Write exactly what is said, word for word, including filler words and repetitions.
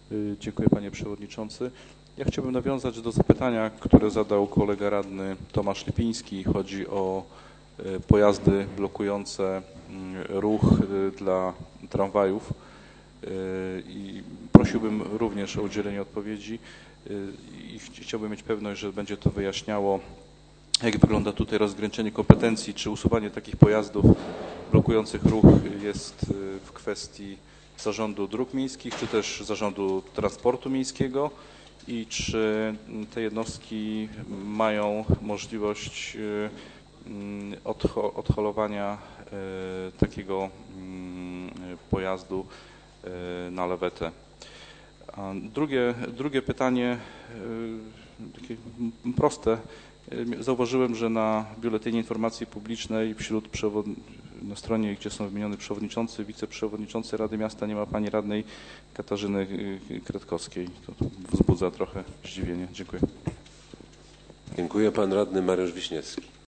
Dziękuję, panie przewodniczący. Ja chciałbym nawiązać do zapytania, które zadał kolega radny Tomasz Lipiński. Chodzi o pojazdy blokujące ruch dla tramwajów i prosiłbym również o udzielenie odpowiedzi i chciałbym mieć pewność, że będzie to wyjaśniało, jak wygląda tutaj rozgraniczenie kompetencji, czy usuwanie takich pojazdów blokujących ruch jest w kwestii Zarządu Dróg Miejskich, czy też Zarządu Transportu Miejskiego i czy te jednostki mają możliwość odholowania takiego pojazdu na lawetę. Drugie, drugie pytanie, takie proste. Zauważyłem, że na Biuletynie Informacji Publicznej wśród na stronie, gdzie są wymienione przewodniczący, wiceprzewodniczący Rady Miasta, nie ma pani radnej Katarzyny Kretkowskiej. To wzbudza trochę zdziwienie. Dziękuję. Dziękuję. Pan radny Mariusz Wiśniewski.